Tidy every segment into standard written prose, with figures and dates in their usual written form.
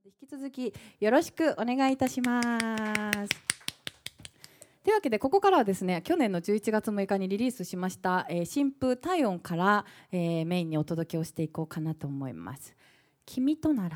引き続きよろしくお願いいたします。というわけでここからはですね、去年の11月6日にリリースしました、新風体温から、メインにお届けをしていこうかなと思います。君となら。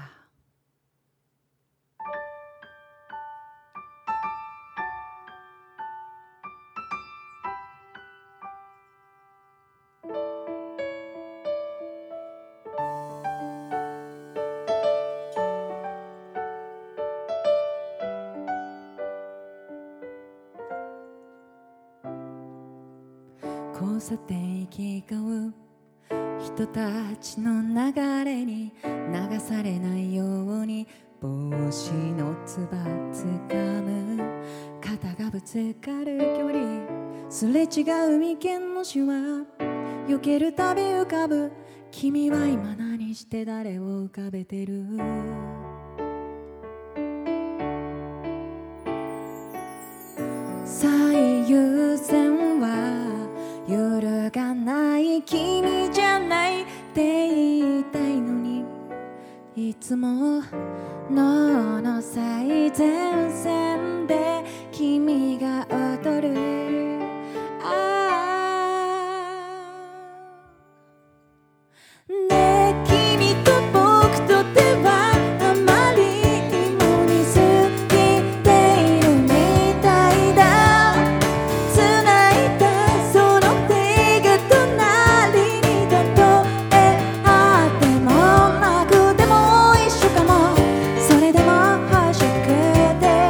交差点行き交う人たちの流れに流されないように帽子のつばつかむ、肩がぶつかる距離、すれ違う眉間のシワ、避けるたび浮かぶ、君は今何して誰を浮かべてる。最優先は揺るがない君じゃないって言いたいのに、いつも脳の最前線で君が踊る。ねえ君と僕とではあまりにも似すぎているみたいだ。繋いだその手が隣に例えあってもなくても一緒かも。それでも欲しくて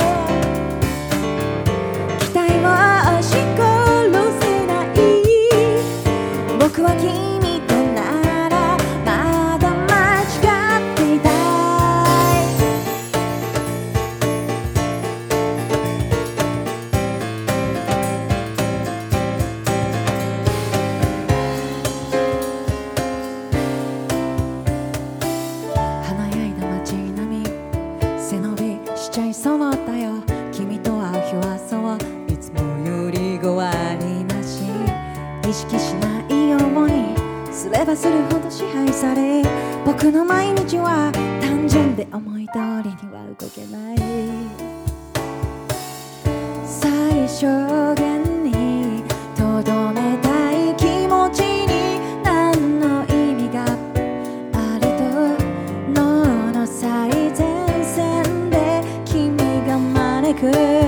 期待を押し殺せない。僕は君とならまだ間違っていたい。華やいだ街並み背伸びしちゃいそうだよ。君と会う日はそういつもより5割増し、意識しないようにすればするほど支配され、僕の毎日は単純で思い通りには動けない。最小限にとどめたい気持ちに何の意味があると、脳の最前線で君が招く